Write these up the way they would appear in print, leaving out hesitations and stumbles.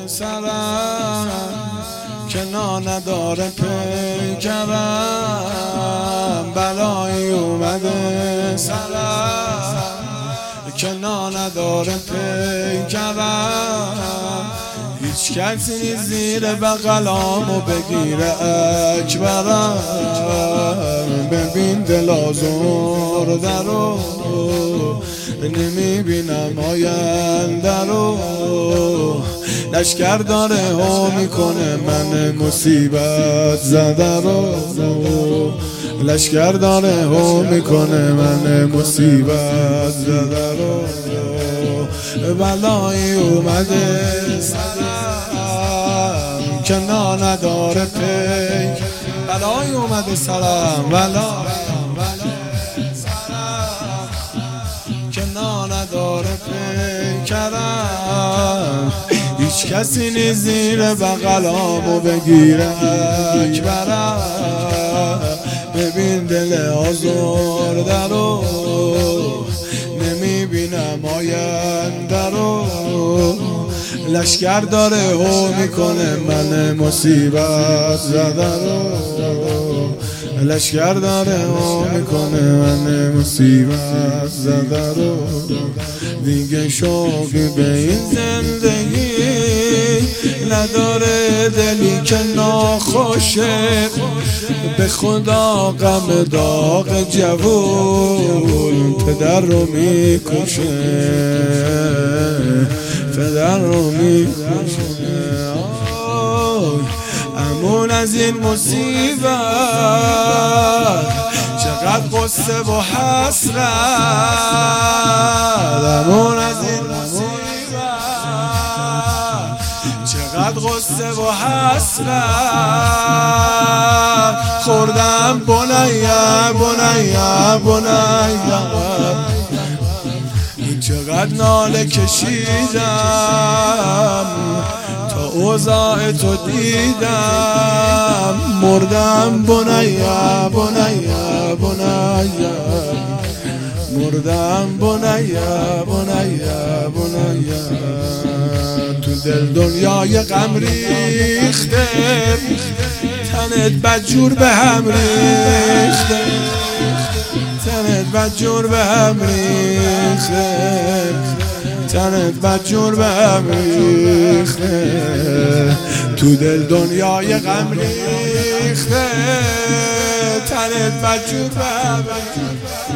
سرم که نداره پیکرم، بلایی اومده سرم که نداره پیکرم. هیچ کسی زیر بغلامو بگیره اکبرم. ببین دل آزرده رو نمیبینم آینده رو، لشکر داره ها میکنه من مصیبت زده رو، لشکر داره ها میکنه من مصیبت زده رو. بلایی اومده سرم که نداره پیک، بلایی اومده سرم که نداره پیکرم. هیچ کسی نیست زیر بغلامو بگیره اکبرم. ببین دل آزرده رو نمیبینم آینده رو، لشکر داره هو میکنه من مصیبت زده رو، لشکر داره هو میکنه من مصیبت زده رو. دیگه شوقی به این زندگی نداره، دلی که ناخوشه به خدا غم داغ جوون پدر رو میکشه، پدر رو میکشه. امون از این مصیبت چقدر قصه و حسرت، امون از این مصیبت چقدر قصه و حسرت. خوردم بنیا بنیا بنیا، چقدر ناله کشیدم تا اوضاع تو دیدم. مردم بنیا بنیا بنیا، مردم بنیا بنیا بنیا. تو دل دنیای غم ریخته، تنت بدجور به هم ریخته، تنت بدجور به هم ریخته، تنت بدجور به هم ریخته. تو دل دنیای غم ریخته، تنت بدجور به هم ریخته،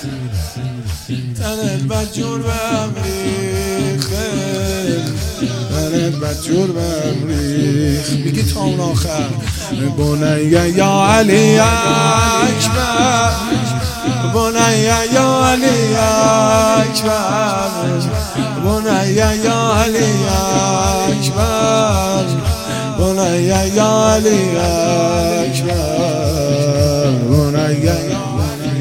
تنت بدجور به هم ریخته، تنت بدجور به هم ریخته. میگی تا اون آخر بنیا یا علی اکبر، بنیا یا علی اکبر، بنیا یا علی اکبر، بنیا یا علی اکبر، بنیا